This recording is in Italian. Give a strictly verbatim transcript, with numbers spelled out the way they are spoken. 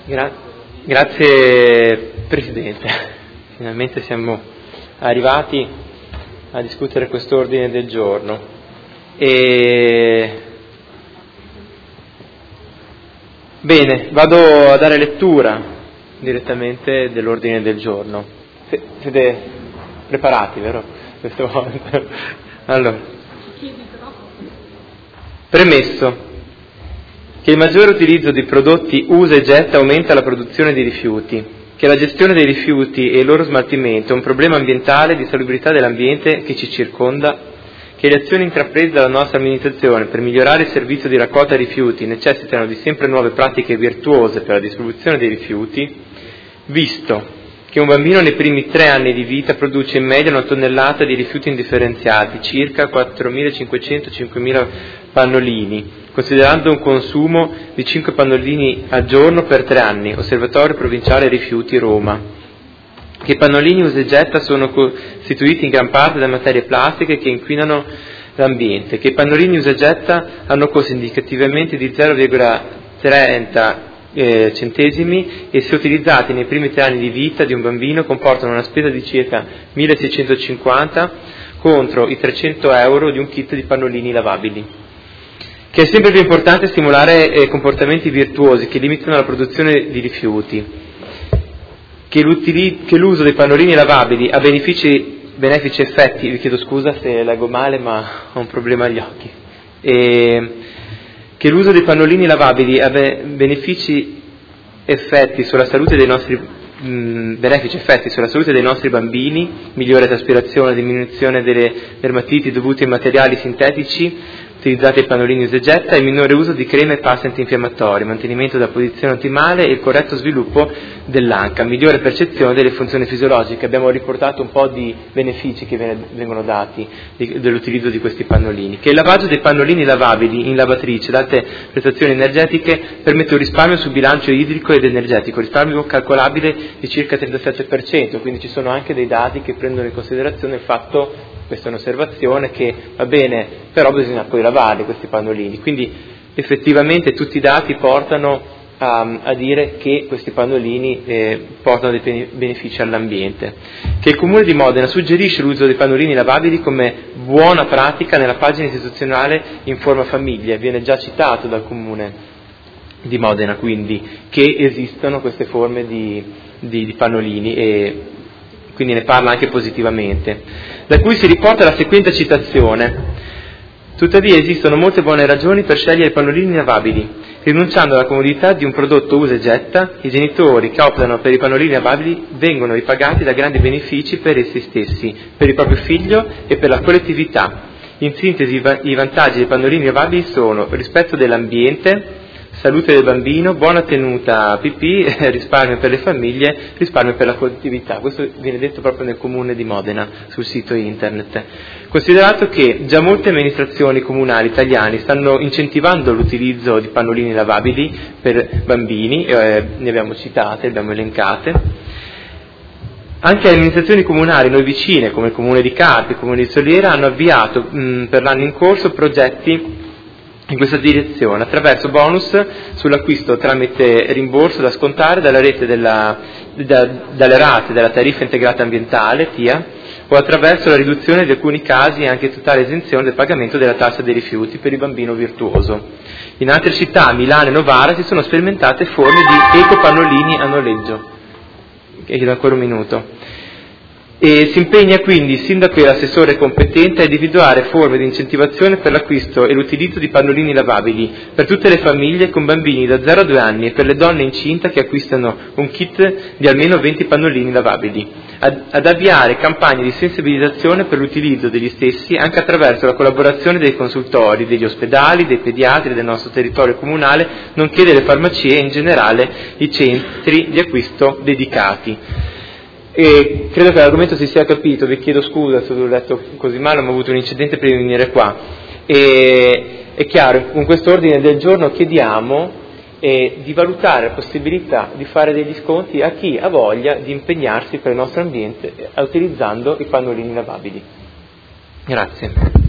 Gra- grazie Presidente, finalmente siamo arrivati a discutere quest'ordine del giorno e bene, vado a dare lettura direttamente dell'ordine del giorno. S- siete preparati, vero? Questa volta. Allora, premesso che il maggiore utilizzo di prodotti usa e getta aumenta la produzione di rifiuti, che la gestione dei rifiuti e il loro smaltimento è un problema ambientale di salubrità dell'ambiente che ci circonda, che le azioni intraprese dalla nostra amministrazione per migliorare il servizio di raccolta rifiuti necessitano di sempre nuove pratiche virtuose per la distribuzione dei rifiuti, visto che un bambino nei primi tre anni di vita produce in media una tonnellata di rifiuti indifferenziati, circa quattromilacinquecento cinquemila pannolini, considerando un consumo di cinque pannolini al giorno per tre anni, Osservatorio Provinciale Rifiuti Roma, che i pannolini usa e getta sono costituiti in gran parte da materie plastiche che inquinano l'ambiente, che i pannolini usa e getta hanno costi indicativamente di zero virgola trenta eh, centesimi e se utilizzati nei primi tre anni di vita di un bambino comportano una spesa di circa milleseicentocinquanta contro i trecento euro di un kit di pannolini lavabili. Che è sempre più importante stimolare eh, comportamenti virtuosi che limitano la produzione di rifiuti, che, che l'uso dei pannolini lavabili ha benefici, benefici effetti, vi chiedo scusa se leggo male ma ho un problema agli occhi, e, che l'uso dei pannolini lavabili ha be- benefici effetti sulla salute dei nostri mh, benefici effetti sulla salute dei nostri bambini, migliore traspirazione, diminuzione delle dermatiti dovute ai materiali sintetici utilizzati ai pannolini usa e getta, il minore uso di creme e pasta antinfiammatori, mantenimento della posizione ottimale e il corretto sviluppo dell'anca, migliore percezione delle funzioni fisiologiche. Abbiamo riportato un po' di benefici che vengono dati di, dell'utilizzo di questi pannolini. Che il lavaggio dei pannolini lavabili in lavatrice ad alte prestazioni energetiche permette un risparmio sul bilancio idrico ed energetico, risparmio calcolabile di circa trentasette per cento, quindi ci sono anche dei dati che prendono in considerazione il fatto, questa è un'osservazione, che va bene, però bisogna poi lavare questi pannolini, quindi effettivamente tutti i dati portano a, a dire che questi pannolini eh, portano dei benefici all'ambiente. Che il Comune di Modena suggerisce l'uso dei pannolini lavabili come buona pratica nella pagina istituzionale Informa Famiglie, viene già citato dal Comune di Modena quindi che esistono queste forme di, di, di pannolini e quindi ne parla anche positivamente, da cui si riporta la seguente citazione: tuttavia esistono molte buone ragioni per scegliere i pannolini lavabili. Rinunciando alla comodità di un prodotto usa e getta, i genitori che optano per i pannolini lavabili vengono ripagati da grandi benefici per essi stessi, per il proprio figlio e per la collettività. In sintesi, i vantaggi dei pannolini lavabili sono rispetto dell'ambiente, salute del bambino, buona tenuta pipì, risparmio per le famiglie, risparmio per la collettività. Questo viene detto proprio nel Comune di Modena, sul sito internet. Considerato che già molte amministrazioni comunali italiane stanno incentivando l'utilizzo di pannolini lavabili per bambini, eh, ne abbiamo citate, le abbiamo elencate, anche le amministrazioni comunali noi vicine, come il Comune di Carpi, il Comune di Soliera, hanno avviato mh, per l'anno in corso progetti in questa direzione, attraverso bonus sull'acquisto tramite rimborso da scontare dalla rete della, da, dalle rate della tariffa integrata ambientale, T I A, o attraverso la riduzione di alcuni casi e anche totale esenzione del pagamento della tassa dei rifiuti per il bambino virtuoso. In altre città, Milano e Novara, si sono sperimentate forme di ecopannolini a noleggio. Chiedo ancora un minuto. E si impegna quindi il sindaco e l'assessore competente a individuare forme di incentivazione per l'acquisto e l'utilizzo di pannolini lavabili per tutte le famiglie con bambini da zero a due anni e per le donne incinta che acquistano un kit di almeno venti pannolini lavabili, ad, ad avviare campagne di sensibilizzazione per l'utilizzo degli stessi anche attraverso la collaborazione dei consultori, degli ospedali, dei pediatri del nostro territorio comunale, nonché delle farmacie e in generale i centri di acquisto dedicati. E credo che l'argomento si sia capito, vi chiedo scusa se l'ho letto così male, ma ho avuto un incidente prima di venire qua. E, è chiaro, con questo ordine del giorno chiediamo eh, di valutare la possibilità di fare degli sconti a chi ha voglia di impegnarsi per il nostro ambiente eh, utilizzando i pannolini lavabili. Grazie.